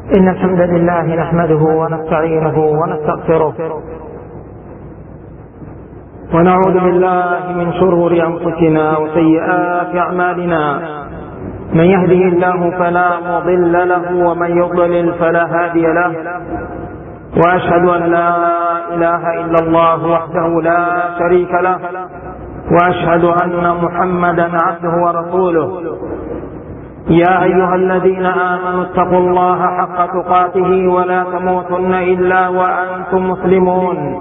إن الحمد لله نحمده ونستعينه ونستغفره ونعوذ بالله من شرور أنفسنا وسيئات أعمالنا. من يهده الله فلا مضل له ومن يضلل فلا هادي له، وأشهد أن لا إله إلا الله وحده لا شريك له، وأشهد أن محمدا عبده ورسوله. يا أيها الذين آمنوا اتقوا الله حق تقاته ولا تموتن إلا وأنتم مسلمون.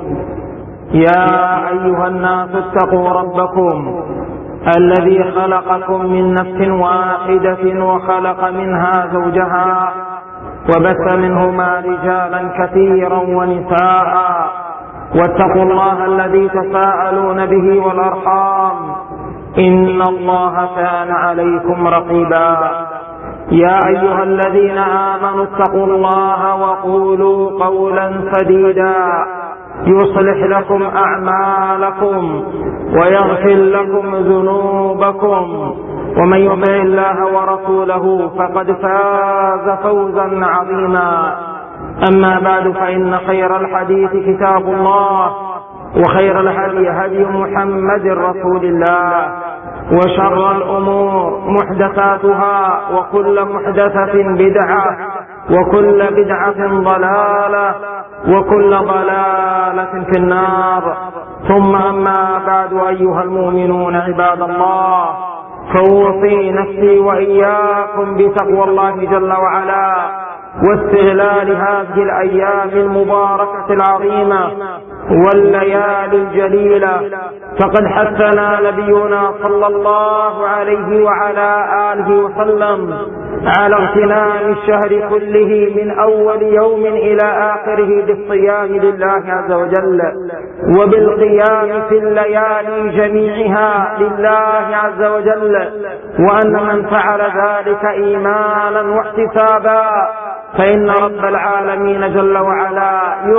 يا أيها الناس اتقوا ربكم الذي خلقكم من نفس واحدة وخلق منها زوجها وبث منهما رجالا كثيرا ونساء، واتقوا الله الذي تساءلون به والأرحام إن الله كان عليكم رقيبا. يا أيها الذين آمنوا اتقوا الله وقولوا قولا سديدا يصلح لكم أعمالكم ويغفر لكم ذنوبكم، ومن يطع الله ورسوله فقد فاز فوزا عظيما. أما بعد، فإن خير الحديث كتاب الله، وخير الهدي هدي محمد رسول الله، وشر الأمور محدثاتها، وكل محدثة بدعة، وكل بدعة ضلالة، وكل ضلالة في النار. ثم أما بعد، أيها المؤمنون عباد الله، فأوصي نفسي وإياكم بتقوى الله جل وعلا واستغلال هذه الأيام المباركة العظيمة والليالي الجليلة. فقد حثنا نبينا صلى الله عليه وعلى آله وسلم على اغتنام الشهر كله من أول يوم إلى آخره بالصيام لله عز وجل، وبالقيام في الليالي جميعها لله عز وجل، وأن من فعل ذلك إيمانا واحتسابا فإن رب العالمين جل وعلا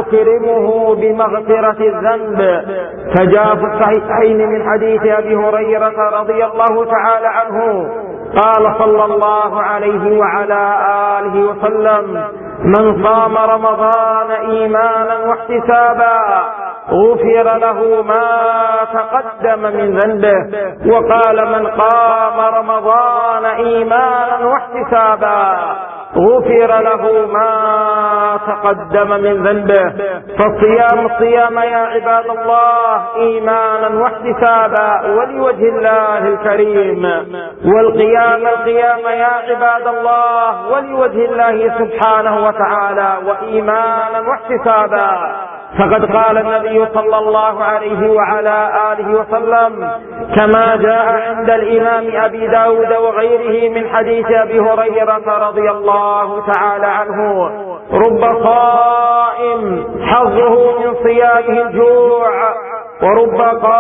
يكرمه بمغفرة الذنب. فجاء في الصحيحين من حديث أبي هريرة رضي الله تعالى عنه قال صلى الله عليه وعلى آله وسلم: من صام رمضان إيمانا واحتسابا غفر له ما تقدم من ذنبه. وقال: من قام رمضان إيمانا واحتسابا غفر له ما تقدم من ذنبه. فالصيام الصيام يا عباد الله إيمانا واحتسابا ولوجه الله الكريم، والقيام القيام يا عباد الله ولوجه الله سبحانه وتعالى وإيمانا واحتسابا. فقد قال النبي صلى الله عليه وعلى آله وسلم كما جاء عند الإمام أبي داود وغيره من حديث أبي هريرة رضي الله تعالى عنه: رب صائم حظه من صيامه الجوع، ورب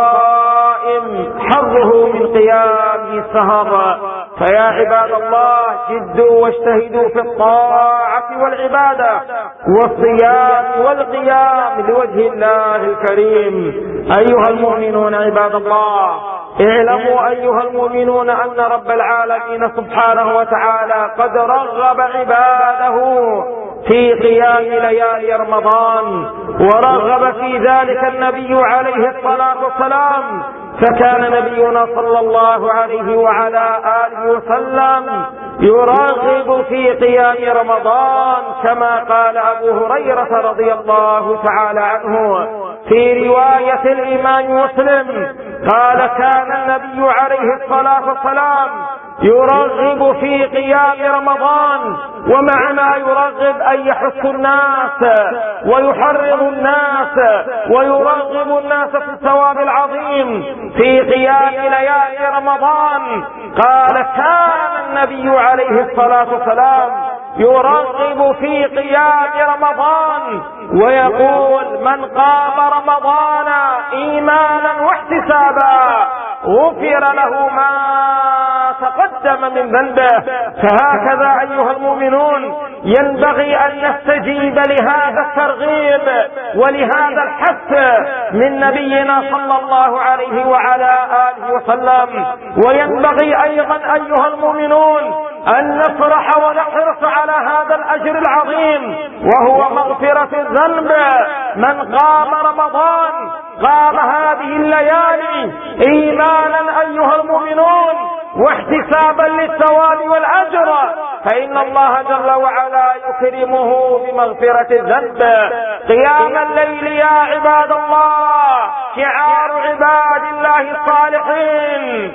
قائم حظه من قيامه السهر. فيا عباد الله جدوا واجتهدوا في الطاعة والعبادة والصيام والقيام لوجه الله الكريم. أيها المؤمنون عباد الله، اعلموا أيها المؤمنون أن رب العالمين سبحانه وتعالى قد رغب عباده في قيام ليالي رمضان، ورغب في ذلك النبي عليه الصلاة والسلام. فكان نبينا صلى الله عليه وعلى آله وسلم يرغب في قيام رمضان كما قال أبو هريرة رضي الله تعالى عنه في رواية الإمام مسلم قال: كان النبي عليه الصلاة والسلام يرغب في قيام رمضان، ومعنى يرغب أن يحث الناس ويحرض الناس ويرغب الناس في الثواب العظيم في قيام ليالي رمضان. قال: كان النبي عليه الصلاة والسلام يرغب في قيام رمضان ويقول: من قام رمضان إيمانا واحتسابا غفر له ما تقدم من ذنبه. فهكذا أيها المؤمنون ينبغي أن نستجيب لهذا الترغيب ولهذا الحث من نبينا صلى الله عليه وعلى آله وسلم. وينبغي أيضا أيها المؤمنون أن نفرح ونحرص على هذا الأجر العظيم، وهو مغفرة الذنب. من قام رمضان، قام هذه الليالي إيمانا أيها المؤمنون واحتسابا للثواب والأجر، فإن الله جل وعلا يكرمه بمغفرة الذنب. قيام الليل يا عباد الله شعار عباد الله الصالحين،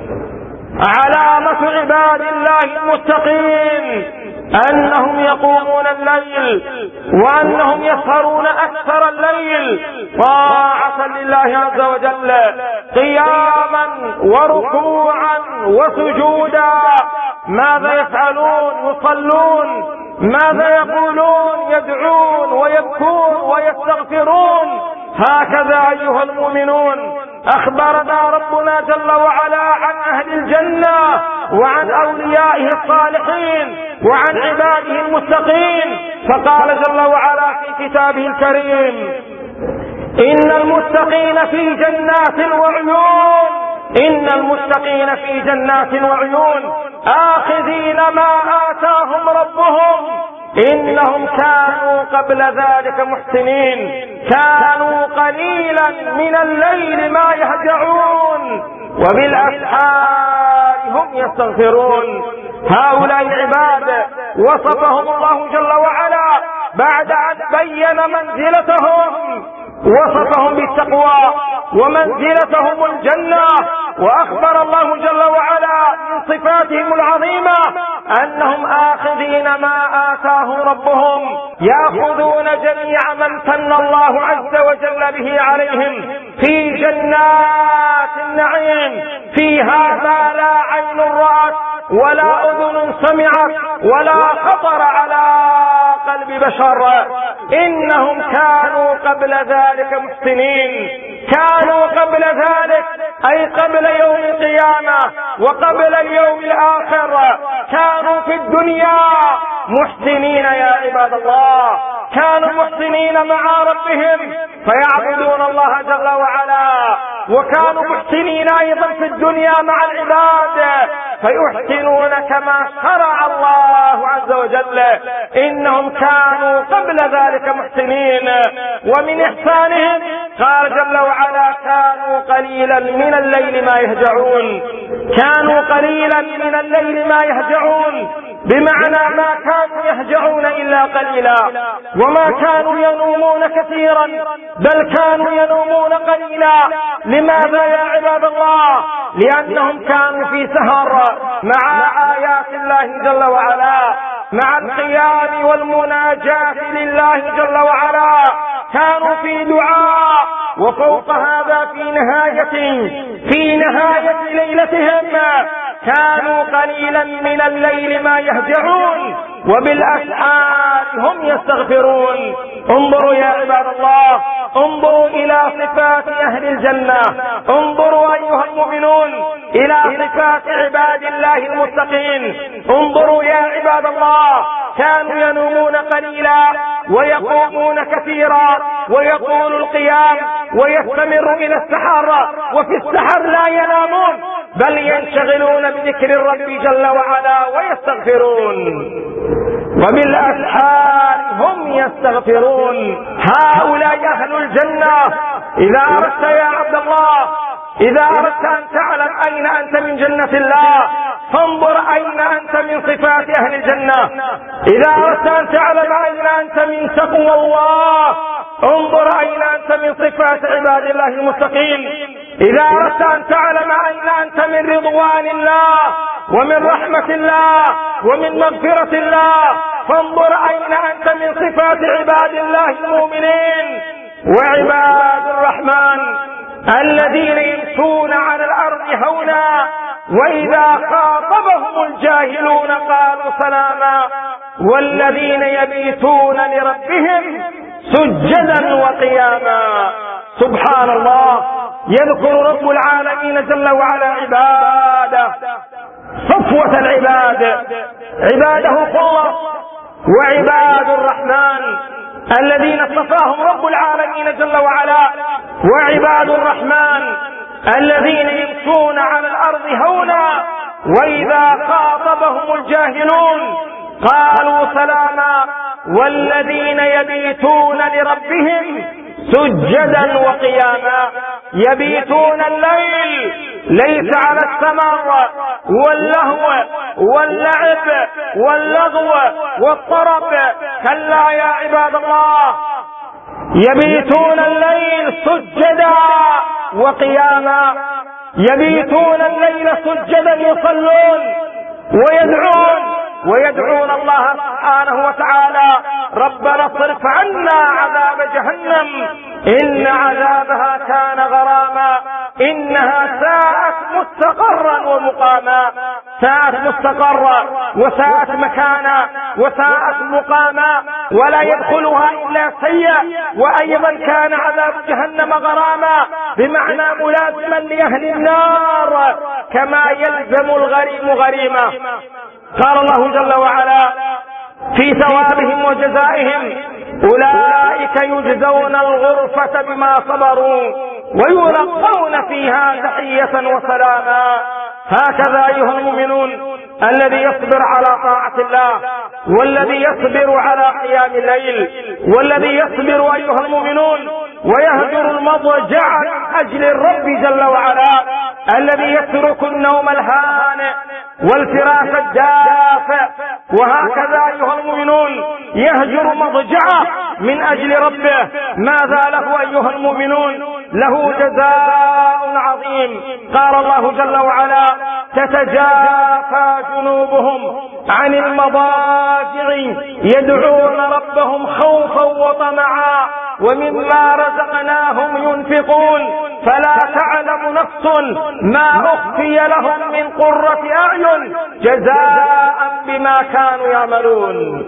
علامة عباد الله المتقين أنهم يقومون الليل وأنهم يسهرون أكثر الليل طاعة لله عز وجل، قياما وركوعا وسجودا. ماذا يفعلون؟ يصلون. ماذا يقولون؟ يدعون ويبكون ويستغفرون. هكذا أيها المؤمنون أخبرنا ربنا جل وعلا عن أهل الجنة وعن أوليائه الصالحين وعن عباده المتقين، فقال جل وعلا في كتابه الكريم: إن المتقين في جنات وعيون، إن المتقين في جنات وعيون آخذين ما آتاهم ربهم إنهم كانوا قبل ذلك محسنين، كانوا قليلا من الليل ما يهجعون وبالأسحار هم يستغفرون. هؤلاء العباد وصفهم الله جل وعلا بعد أن بين منزلتهم، وصفهم بالتقوى ومنزلتهم الجنة، وأخبر الله جل وعلا من صفاتهم العظيمة أنهم آخذين ما آتاهم ربهم، يأخذون جميع من من الله عز وجل به عليهم في جنات النعيم فيها ما لا عين رأت ولا أذن سمعت ولا خطر على قلب بشر. إنهم كانوا قبل ذلك محسنين، كانوا قبل ذلك أي قبل يوم القيامة وقبل اليوم الآخر كانوا في الدنيا محسنين يا عباد الله، كانوا محسنين مع ربهم فيعبدون الله جل وعلا، وكانوا محسنين أيضا في الدنيا مع العباد فيحسنون كما شرع الله عز وجل. إنهم كانوا قبل ذلك محسنين. ومن إحسانهم قال جل وعلا: كانوا قليلا من الليل ما يهجعون، كانوا قليلا من الليل ما يهجعون، بمعنى ما كانوا يهجعون إلا قليلا، وما كانوا ينومون كثيرا بل كانوا ينومون قليلا. لماذا يا عباد الله؟ لأنهم كانوا في سهر مع آيات الله جل وعلا، مع القيام والمناجاة لله جل وعلا، كانوا في دعاء، وفوق هذا في نهاية ليلتهم كانوا قليلا من الليل ما يهجعون وبالأسحار هم يستغفرون. انظروا يا عباد الله، انظروا إلى صفات أهل الجنة، انظروا أيها المؤمنون إلى صفات عباد الله المتقين. انظروا يا عباد الله، كانوا ينومون قليلا ويقومون كثيرا ويطول القيام ويستمر إلى السحر، وفي السحر لا ينامون بل ينشغلون بذكر الرب جل وعلا ويستغفرون، وبالأسحار هم يستغفرون. هؤلاء أهل الجنة. إذا أردت يا عبد الله، إذا أردت أن تعلم أين أنت من جنة الله فانظر أين أنت من صفات أهل الجنة. إذا أردت أن تعلم أين أنت من تقوى الله انظر أين أنت من صفات عباد الله المتقين. إذا أردت أن تعلم أين أنت من رضوان الله ومن رحمة الله ومن مغفرة الله فانظر أين أنت من صفات عباد الله المؤمنين. وعباد الرحمن الذين يمشون على الأرض هونا وإذا خاطبهم الجاهلون قالوا سلاما، والذين يبيتون لربهم سجدا وقياما. سبحان الله، يذكر رب العالمين جل وعلا عباده، صفوة العباد، عباده خلص، وعباد الرحمن الذين اصطفاهم رب العالمين جل وعلا، وعباد الرحمن الذين يمشون على الأرض هونا وإذا خاطبهم الجاهلون قالوا سلاما والذين يبيتون لربهم سجدا وقياما. يبيتون الليل ليس على السمر واللهو واللعب واللغو والطرب، كلا يا عباد الله، يبيتون الليل سجدا وقياما. يبيتون الليل سجدا يصلون ويدعون الله سبحانه وتعالى ربنا اصرف عنا عذاب جهنم إن عذابها كان غراما إنها ساءت مستقرا ومقاما. ساءت مستقرا وساءت مكانا وساءت مقاما ولا يدخلها إلا سيء. وأيضا كان عذاب جهنم غراما بمعنى ملازما لأهل النار كما يلزم الغريم غريمة. قال الله جل وعلا في ثوابهم وجزائهم أولئك يجزون الغرفة بما صبروا ويلقون فيها تحية وسلاما. هكذا أيها المؤمنون الذي يصبر على طاعة الله والذي يصبر على قيام الليل والذي يصبر أيها المؤمنون ويهجر المضجع من أجل الرب جل وعلا، الذي يترك النوم الهانئ والفراش الدافئ، وهكذا أيها المؤمنون يهجر مضجعه من أجل ربه. ماذا له أيها المؤمنون؟ له جزاء عظيم. قال الله جل وعلا تتجافى جنوبهم عن المضاجع يدعون ربهم خوفا وطمعا ومما رزقناهم ينفقون فلا تعلم نفس ما أخفي لهم من قرة أعين جزاء بما كانوا يعملون.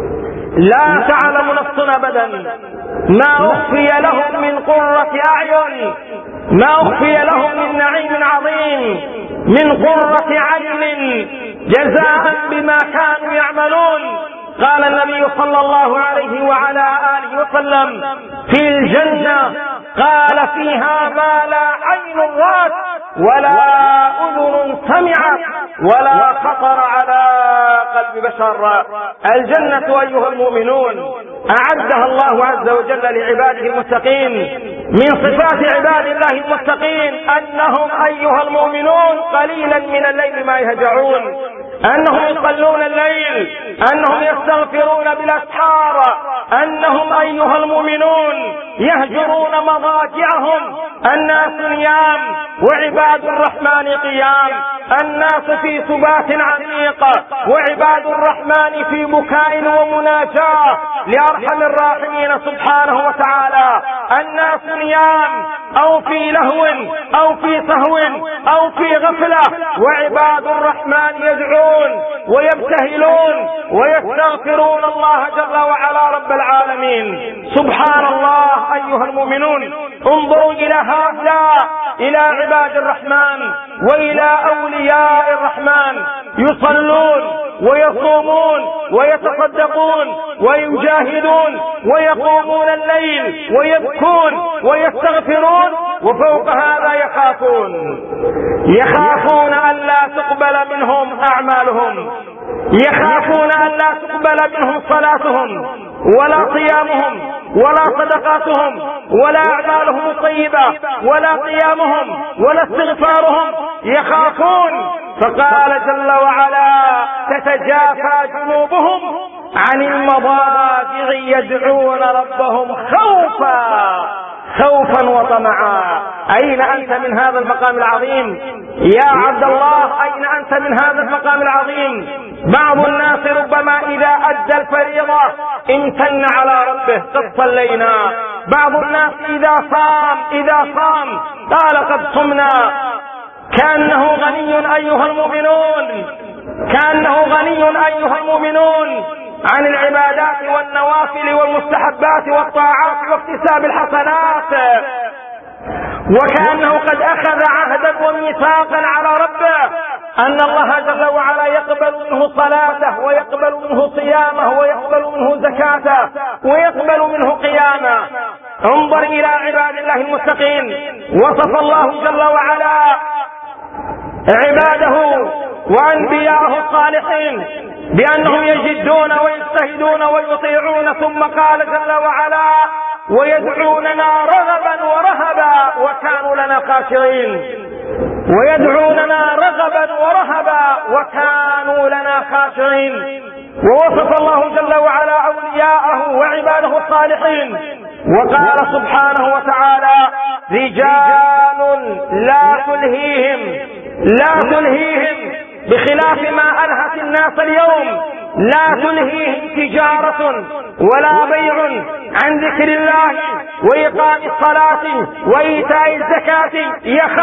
لا تعلم نفس أبدا ما أخفي لهم من قرة أعين، ما أخفي لهم من نعيم عظيم، من قرة عين جزاء بما كانوا يعملون. قال النبي صلى الله عليه وعلى آله وسلم في الجنة قال فيها ما لا عين رأت ولا أذن سمعت ولا خطر على قلب بشر. الجنة أيها المؤمنون أعدها الله عز وجل لعباده المتقين. من صفات عباد الله المتقين أنهم أيها المؤمنون قليلا من الليل ما يهجعون، أنهم يصلون الليل، أنهم يستغفرون بالأسحار، أنهم أيها المؤمنون يهجرون مضاجعهم. الناس نيام وعباد الرحمن قيام، الناس في سبات عميق وعباد الرحمن في بكاء ومناجاة لأرحم الراحمين سبحانه وتعالى. الناس نيام أو في لهو أو في سهو أو في غفلة، وعباد الرحمن يدعون ويبتهلون ويستغفرون الله جل وعلا رب العالمين. سبحان الله أيها المؤمنون، انظروا إلى هؤلاء، إلى عباد الرحمن وإلى أولياء الرحمن، يصلون ويصومون ويتصدقون ويجاهدون ويقومون الليل ويبكون ويستغفرون، وفوق هذا يخافون أن لا تقبل منهم أعمالهم، يخافون أن لا تقبل منهم صلاتهم ولا صيامهم ولا صدقاتهم ولا أعمالهم الطيبة ولا قيامهم ولا استغفارهم، يخافون. فقال جل وعلا تتجافى جنوبهم عن المضاجع يدعون ربهم خوفا وطمعا. أين أنت من هذا المقام العظيم يا عبد الله؟ أين أنت من هذا المقام العظيم؟ بعض الناس ربما إذا أدى الفريضة امتن على ربه قد صلينا، بعض الناس إذا صام قال قد صمنا، كأنه غني أيها المؤمنون عن العبادات والنوافل والمستحبات والطاعات واكتساب الحسنات، وكأنه قد أخذ عهدا وميثاقا على ربه أن الله جل وعلا يقبل منه صلاته ويقبل منه صيامه ويقبل منه زكاته ويقبل منه قيامه. انظر إلى عباد الله المتقين، وصف الله جل وعلا عباده وأنبياءه الصالحين بأنهم يجدون ويجتهدون ويطيعون، ثم قال جل وعلا: ويدعوننا رغبا ورهبا وكانوا لنا خاشعين. ويدعوننا رغبا ورهبا وكانوا لنا خاشعين. ووصف الله جل وعلا أولياءه وعباده الصالحين وقال سبحانه وتعالى: رجال لا تلهيهم بخلاف ما ألهت الناس اليوم، لا تلهيهم تجارة ولا بيع عن ذكر الله وإقام الصلاة وإيتاء الزكاة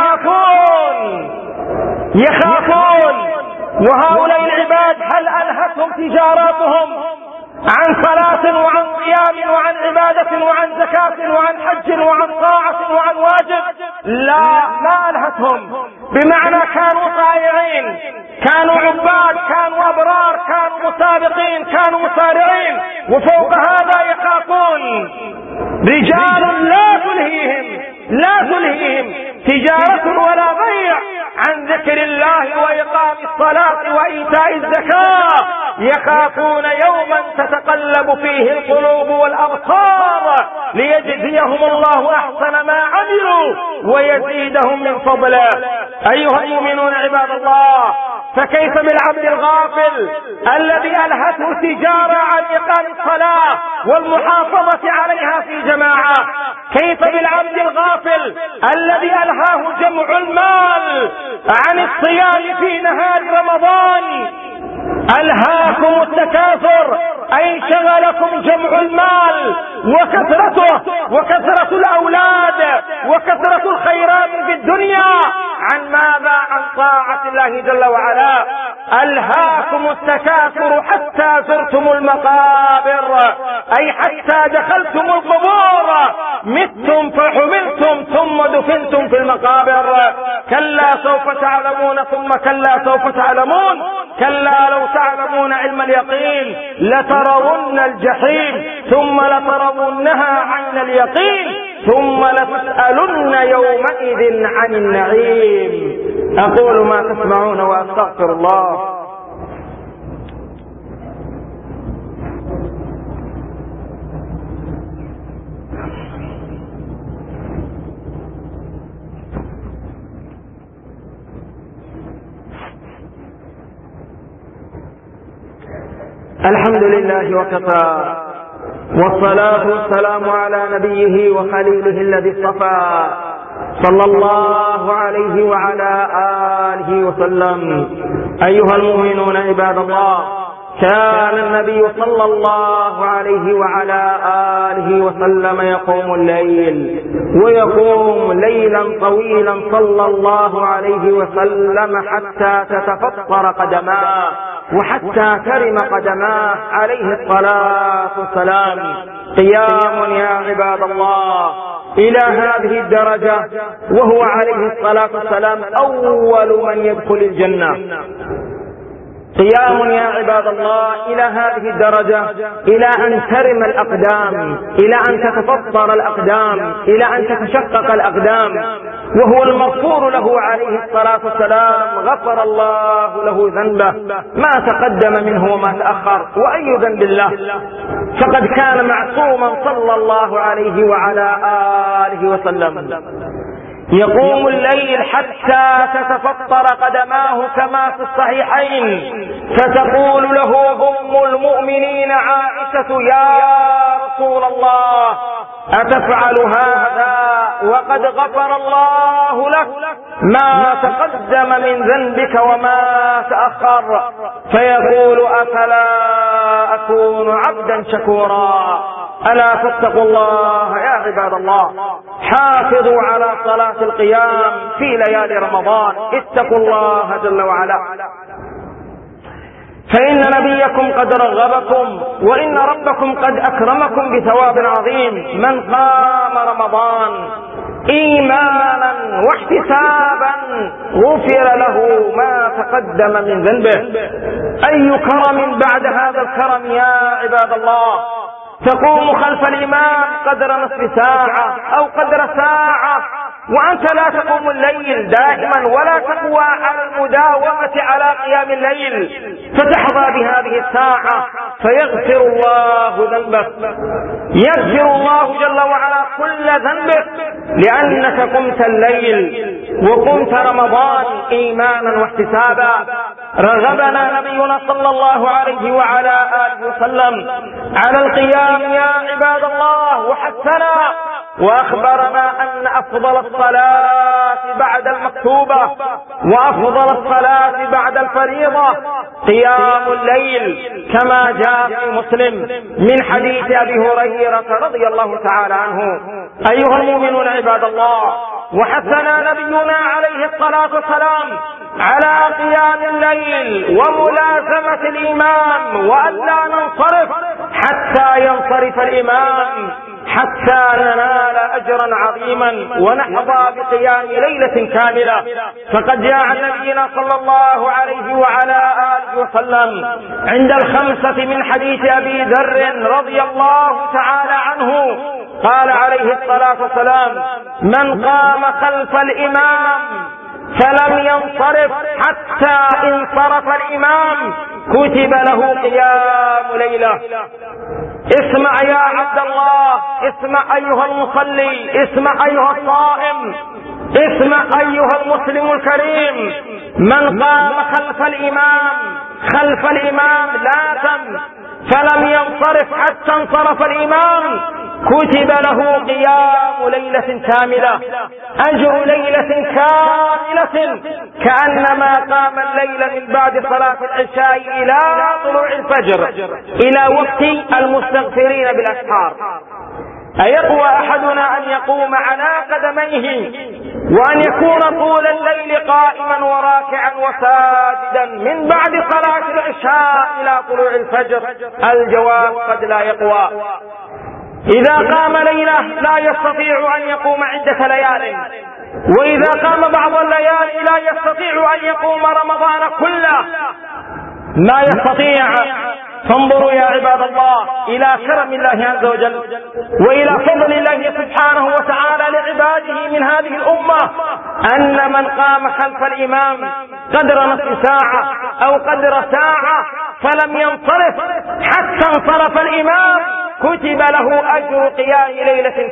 يخافون. وهؤلاء العباد هل ألهتهم تجاراتهم عن صلاة وعن صيام وعن عبادة وعن زكاة وعن حج وعن طاعة وعن واجب؟ لا، ما ألهتهم، بمعنى كانوا طائعين، كانوا عباد، كانوا أبرار، كانوا مسابقين، كانوا مسارعين، وفوق هذا يخافون. رجال لا تلهيهم تجارة ولا بيع عن ذكر الله وإقام الصلاة وإيتاء الزكاة، يخافون يوما تتقلب فيه القلوب والأبصار ليجزيهم الله أحسن ما عملوا ويزيدهم من فضله. أيها المؤمنون عباد الله، فكيف بالعبد الغافل الذي ألهته التجارة عن إقام الصلاة والمحافظة عليها في جماعة؟ كيف بالعبد الغافل الذي ألهاه جمع المال عن الصيام في نهار رمضان؟ ألهاكم التكاثر، أي شغلكم جمع المال وكثرته وكثرة الأولاد وكثرة الخيرات في الدنيا عن ماذا؟ عن طاعة الله جل وعلا. ألهاكم التكاثر حتى زرتم المقابر، أي حتى دخلتم القبور، متم فحملتم ثم دفنتم في المقابر. كلا سوف تعلمون ثم كلا سوف تعلمون، كلا لو تعلمون علم اليقين لترون الجحيم ثم لترونها عين اليقين ثم لتسألن يومئذ عن النعيم. أقول ما تسمعون وأستغفر الله. الحمد لله وكفى، والصلاة والسلام على نبيه وخليله الذي اصطفى صلى الله عليه وعلى آله وسلم. أيها المؤمنون عباد الله، كان النبي صلى الله عليه وعلى آله وسلم يقوم الليل، ويقوم ليلا طويلا صلى الله عليه وسلم حتى تتفطر قدماه وحتى ترم قدماه عليه الصلاة والسلام. قيام يا عباد الله إلى هذه الدرجة، وهو عليه الصلاة والسلام أول من يدخل الجنة. قيام يا عباد الله إلى هذه الدرجة، إلى أن ترم الأقدام، إلى أن تتفطر الأقدام، إلى أن تتشقق الأقدام، وهو المغفور له عليه الصلاة والسلام. غفر الله له ذنبه ما تقدم منه وما تأخر، وأي ذنب الله، فقد كان معصوما صلى الله عليه وعلى آله وسلم. يقوم الليل حتى تتفطر قدماه كما في الصحيحين، فتقول له أم المؤمنين عائشة: يا رسول الله، أتفعل هذا وقد غفر الله لك ما تقدم من ذنبك وما تأخر؟ فيقول: أفلا أكون عبدا شكورا؟ ألا فاتقوا الله يا عباد الله، حافظوا على صلاة القيام في ليالي رمضان، اتقوا الله جل وعلا، فإن نبيكم قد رغبكم وإن ربكم قد أكرمكم بثواب عظيم. من قام رمضان إيمانا واحتسابا غفر له ما تقدم من ذنبه. أي كرم بعد هذا الكرم يا عباد الله؟ تقوم خلف الإمام قدر نصف ساعة أو قدر ساعة وأنت لا تقوم الليل دائما ولا تقوى على المداومة على قيام الليل، فتحظى بهذه الساعة فيغفر الله ذنبك، يغفر الله جل وعلا كل ذنبك، لأنك قمت الليل وقمت رمضان إيمانا واحتسابا. رغبنا نبينا صلى الله عليه وعلى آله وسلم على القيام يا عباد الله، وحثنا وأخبرنا أن أفضل الصلاة بعد المكتوبة وأفضل الصلاة بعد الفريضة قيام الليل، كما جاء في مسلم من حديث أبي هريرة رضي الله تعالى عنه. أيها المؤمنون عباد الله، وحثنا نبينا عليه الصلاة والسلام على قيام الليل وملازمة الإمام، وألا ننصرف حتى ينصرف الإمام حتى ننال أجرا عظيما ونحظى بقيام ليلة كاملة. فقد جاء عن نبينا صلى الله عليه وعلى آله وسلم عند الخمسة من حديث أبي ذر رضي الله تعالى عنه قال عليه الصلاة والسلام: من قام خلف الإمام فلم ينصرف حتى انصرف الإمام كتب له قيام ليلة. اسمع يا عبد الله، اسمع أيها المصلي، اسمع أيها الصائم، اسمع أيها المسلم الكريم. من قام خلف الإمام لازم فلم ينصرف حتى انصرف الإمام كتب له قيام ليلة كاملة، أجر ليلة كاملة كأنما قام الليل من بعد صلاة العشاء إلى طلوع الفجر، إلى وقت المستغفرين بالأسحار. أيقوى أحدنا أن يقوم على قدميه وأن يكون طول الليل قائما وراكعا وساجدا من بعد صلاة العشاء إلى طلوع الفجر؟ الجواب قد لا يقوى. إذا قام ليلة لا يستطيع أن يقوم عدة ليال، وإذا قام بعض الليالي لا يستطيع أن يقوم رمضان كله، ما يستطيع. فانظروا يا عباد الله إلى كرم الله عز وجل وإلى فضل الله سبحانه وتعالى لعباده من هذه الأمة، أن من قام خلف الإمام قدر نصف ساعة أو قدر ساعة فلم ينصرف حتى انصرف الإمام كتب له أجر قيام ليلة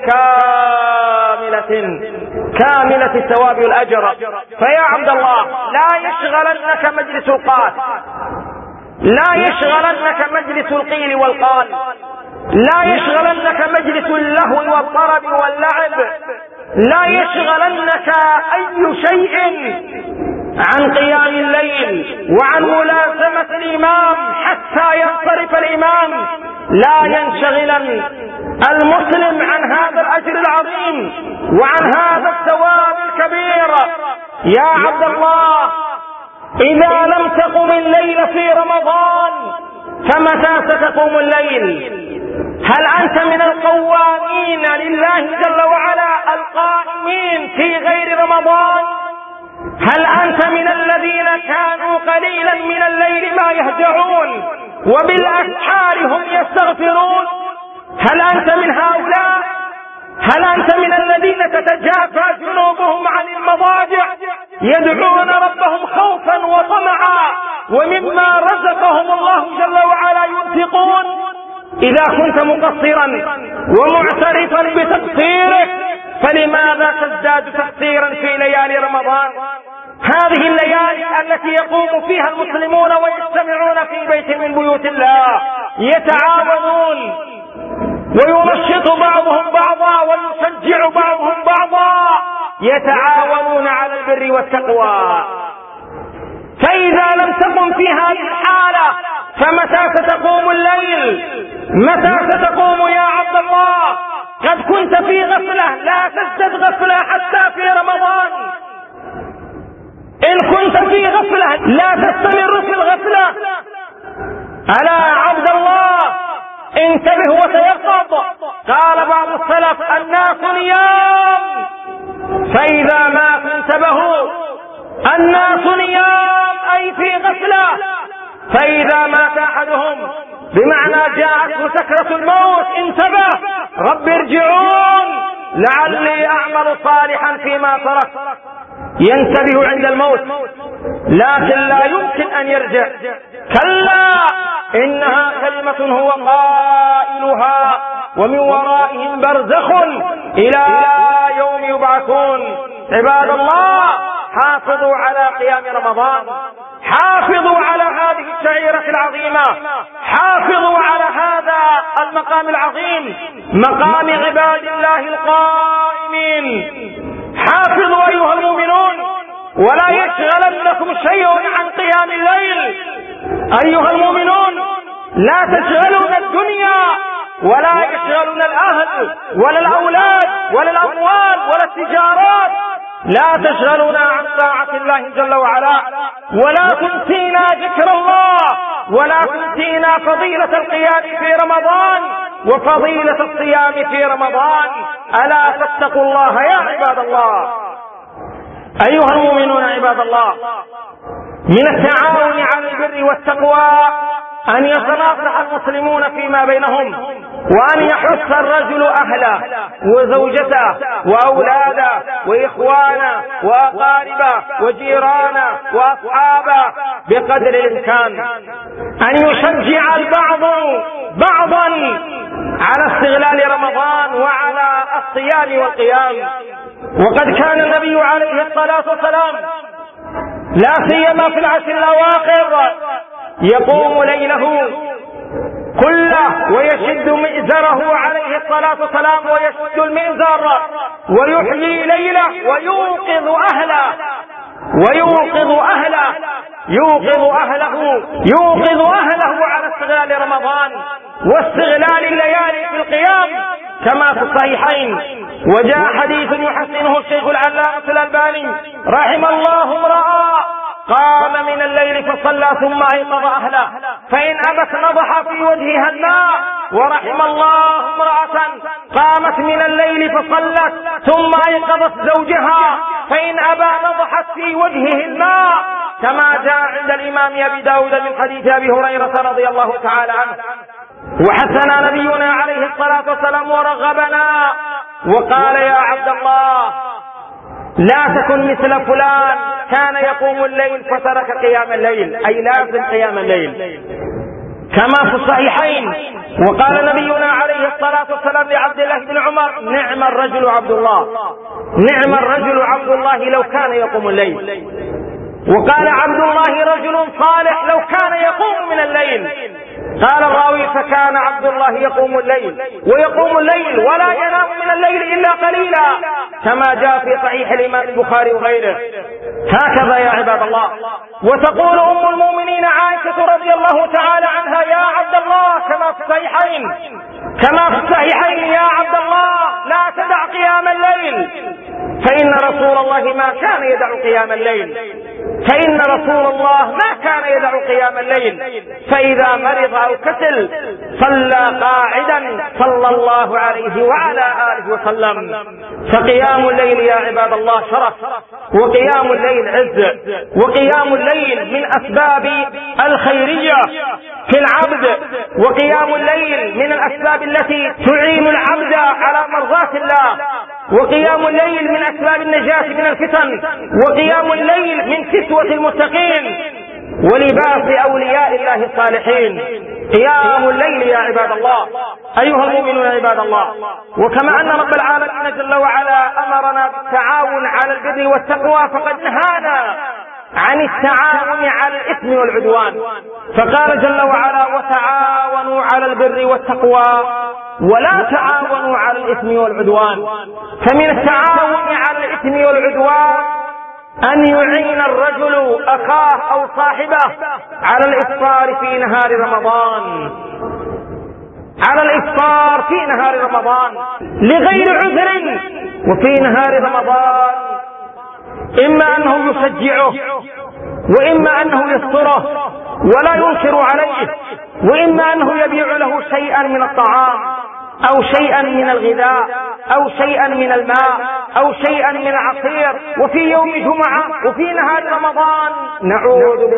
كاملة الثواب والأجر. فيا عبد الله لا يشغلنك مجلس القال، لا يشغلنك مجلس القيل والقال، لا يشغلنك مجلس اللهو والطرب واللعب، لا يشغلنك أي شيء عن قيام الليل وعن ملازمة الإمام حتى ينصرف الإمام. لا ينشغلن المسلم عن هذا الأجر العظيم وعن هذا الثواب الكبير. يا عبد الله إذا لم تقم الليل في رمضان فمتى ستقوم الليل؟ هل أنت من القوامين لله جل وعلا القائمين في غير رمضان؟ هل أنت من الذين كانوا قليلا من الليل ما يهجعون وبالأسحار هم يستغفرون؟ هل أنت من هؤلاء؟ هل أنت من الذين تتجافى جنوبهم عن المضاجع يدعون ربهم خوفا وطمعا ومما رزقهم الله جل وعلا ينفقون؟ إذا كنت مقصرا ومعترفا بتقصيرك فلماذا تزداد تقصيرا في ليالي رمضان؟ هذه الليالي التي يقوم فيها المسلمون ويجتمعون في بيت من بيوت الله يتعاونون وينشط بعضهم بعضا ويشجع بعضهم بعضا، يتعاونون على البر والتقوى. فإذا لم تقم في هذه الحالة فمتى ستقوم الليل؟ متى ستقوم يا عبد الله؟ قد كنت في غفلة، لا تزدد غفلة حتى في رمضان. إن كنت في غفلة لا تستمر في الغفلة. ألا عبد الله انتبه وتيقظ. قال بعض السلف: الناس نيام فإذا ما انتبهوا. الناس نيام أي في غفلة، فإذا مات أحدهم بمعنى جاءته سكرة الموت انتبه: رب ارجعون لعلي أعمل صالحا فيما ترك، ينتبه عند الموت لكن لا يمكن أن يرجع. كلا إنها كلمة هو قائلها ومن ورائهم برزخ إلى يوم يبعثون. عباد الله، حافظوا على قيام رمضان، حافظوا على هذه الشعيرة العظيمة، حافظوا على هذا المقام العظيم، مقام عباد الله القائمين. حافظوا أيها المؤمنون، ولا يشغلنكم شيء عن قيام الليل. أيها المؤمنون، لا تشغلون الدنيا، ولا يشغلون الأهل ولا الأولاد ولا الأموال ولا التجارات، لا تشغلونا عن طاعة الله جل وعلا، ولا تنسينا ذكر الله، ولا تنسينا فضيلة القيام في رمضان وفضيلة الصيام في رمضان. ألا فاتقوا الله يا عباد الله. أيها المؤمنون عباد الله، من التعاون على البر والتقوى أن يتناصح المسلمون فيما بينهم، وأن يحث الرجل أهله وزوجته وأولاده وإخوانه وأقاربه وجيرانه وأصحابه بقدر الإمكان، أن يشجع البعض بعضا على استغلال رمضان وعلى الصيام والقيام. وقد كان النبي عليه الصلاة والسلام لا سيما في العشر الأواخر يقوم ليله كله ويشد مئزره عليه الصلاة والسلام، ويشد المئزر ويحيي ليله ويوقظ أهله يوقظ أهله على استغلال رمضان واستغلال الليالي في القيام كما في الصحيحين. وجاء حديث يحسنه الشيخ العلامة الألباني رحم الله امرأ قام من الليل فصلى ثم أيقظ أهله فإن أبت نضح في وجهها الماء، ورحم الله امرأة قامت من الليل فصلت ثم أيقظت زوجها فإن أبى نضحت في وجهه الماء، كما جاء عند الإمام أبي داود من حديث أبي هريرة رضي الله تعالى عنه. وحثنا نبينا عليه الصلاة والسلام ورغبنا وقال يا عبد الله لا تكن مثل فلان كان يقوم الليل فترك قيام الليل، أي لازم قيام الليل كما في الصحيحين. وقال نبينا عليه الصلاة والسلام لعبد الله بن عمر نعم الرجل عبد الله، نعم الرجل عبد الله لو كان يقوم الليل. وقال عبد الله رجل صالح لو كان يقوم من الليل. قال الراوي فكان عبد الله يقوم الليل ويقوم الليل ولا ينام من الليل إلا قليلا، كما جاء في صحيح الإمام البخاري وغيره. هكذا يا عباد الله. وتقول أم المؤمنين عائشة رضي الله تعالى عنها يا عبد الله كما في الصحيحين يا عبد الله لا تدع قيام الليل، فإن رسول الله ما كان يدع قيام الليل، فإن رسول الله ما كان يدع قيام الليل، فإذا مرض أو كسل صلى قاعدا صلى الله عليه وعلى آله وسلم. فقيام الليل يا عباد الله شرف، وقيام الليل عز، وقيام الليل من أسباب الخيرية في العبد، وقيام الليل من الأسباب التي تعين العبد على مرضاة الله، وقيام الليل من أسباب النجاة من الفتن، وقيام الليل من كسوة المتقين ولباس أولياء الله الصالحين. قيام الليل يا عباد الله. أيها المؤمنون عباد الله، وكما أن رب العالمين جل وعلا أمرنا بالتعاون على البر والتقوى فقد نهانا عن التعاون على الإثم والعدوان، فقال جل وعلا وتعاونوا على البر والتقوى ولا تعاونوا على الإثم والعدوان. فمن التعاون على الإثم والعدوان أن يعين الرجل أخاه أو صاحبه على الإفطار في نهار رمضان، على الإفطار في نهار رمضان لغير عذر. وفي نهار رمضان إما أنه يشجعه، وإما أنه يستره ولا ينكر عليه، وإما أنه يبيع له شيئا من الطعام أو شيئا من الغذاء أو شيئا من الماء أو شيئا من العصير. وفي يوم جمعة وفي نهار رمضان نعوذ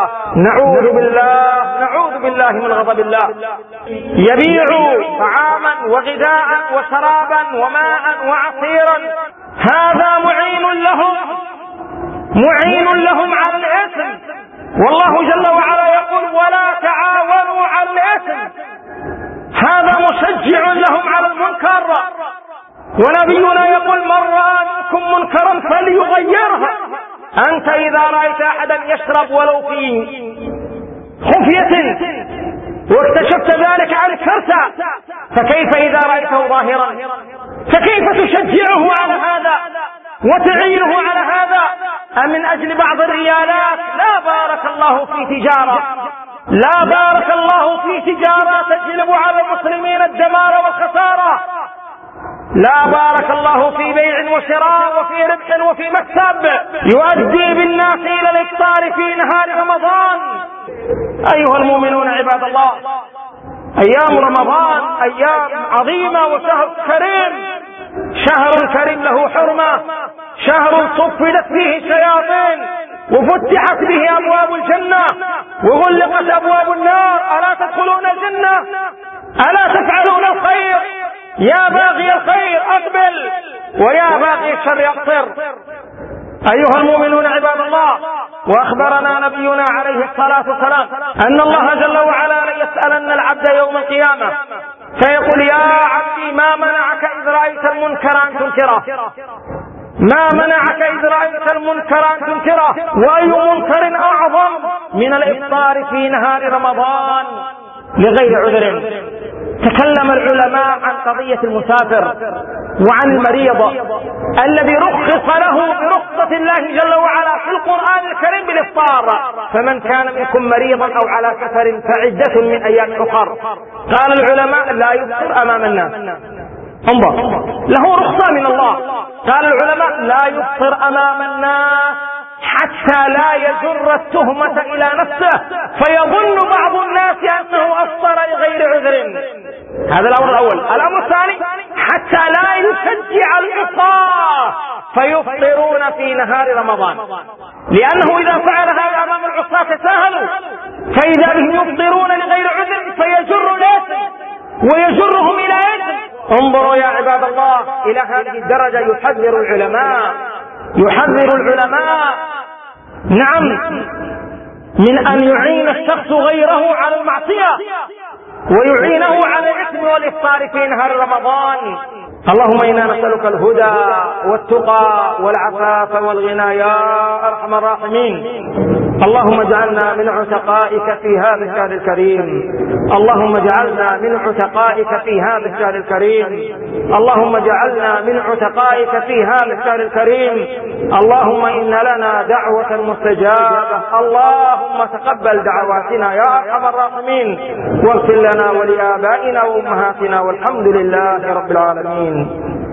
بالله من غضب الله، يبيع طعاما وغذاء وشرابا وماء وعصيرا، هذا معين لهم على الإثم. والله جل وعلا يقول ولا تعاونوا على الإثم، هذا مشجع لهم على المنكر. ونبينا يقول من رأى منكم منكرا فليغيره. أنت إذا رأيت أحدا يشرب ولو في خفية واكتشفت ذلك أنكرته، فكيف إذا رأيته ظاهرا؟ فكيف تشجعه على هذا وتعينه على هذا؟ أمن أجل بعض الريالات؟ لا بارك الله في تجارة، لا بارك الله في تجارة تجلب على المسلمين الدمار والخسارة، لا بارك الله في بيع وشراء وفي ربح وفي مكسب يؤدي بالناس إلى الإفطار في نهار رمضان. أيها المؤمنون عباد الله، أيام رمضان أيام عظيمة وشهر كريم، شهر كريم له حرمة، شهر صفدت فيه الشياطين وفتحت به أبواب الجنة وغلقت أبواب النار. ألا تدخلون الجنة؟ ألا تفعلون الخير؟ يا باغي الخير أقبل ويا باغي الشر أقصر. أيها المؤمنون عباد الله، وأخبرنا نبينا عليه الصلاة والسلام أن الله جل وعلا ليسألن العبد يوم القيامة فيقول يا عبدي ما منعك إذ رأيت المنكر أن تنكره؟ ما منعك إذ رأيت المنكر أن تنكره؟ وأي منكر أعظم من الإفطار في نهار رمضان لغير عذر؟ تكلم العلماء عن قضية المسافر وعن المريض الذي رخص له برخصة الله جل وعلا في القرآن الكريم بالإفطار، فمن كان منكم مريضا أو على سفر فعدة من أيام أخر. قال العلماء لا يفطر أمام الناس، انظر له رخصة من الله. قال العلماء لا يفطر أمام الناس حتى لا يجر التهمة إلى نفسه فيظن بعض الناس أنه أفطر لغير عذر. هذا الأمر الأول. الأمر الثاني حتى لا يشجع العصاة فيفطرون في نهار رمضان، لأنه إذا فعل هذا أمام العصاة تساهلوا، فإذا بهم يفطرون لغير عذر فيجر الإثم ويجرهم إلى إثم. انظروا يا عباد الله إلى هذه الدرجة يحذر العلماء نعم من أن يعين الشخص غيره على المعصية ويعينه على الإثم والإفطار في نهار رمضان. اللهم إنا نسألك الهدى والتقى والعفاف والغنى يا أرحم الراحمين. اللهم اجعلنا من عتقائك في هذا الشهر الكريم، اللهم اجعلنا من عتقائك في هذا الشهر الكريم، اللهم اجعلنا من عتقائك في هذا الشهر الكريم. اللهم إن لنا دعوة مستجابة، اللهم تقبل دعواتنا يا أرحم الراحمين، واغفر لنا ولآبائنا وأمهاتنا، والحمد لله رب العالمين.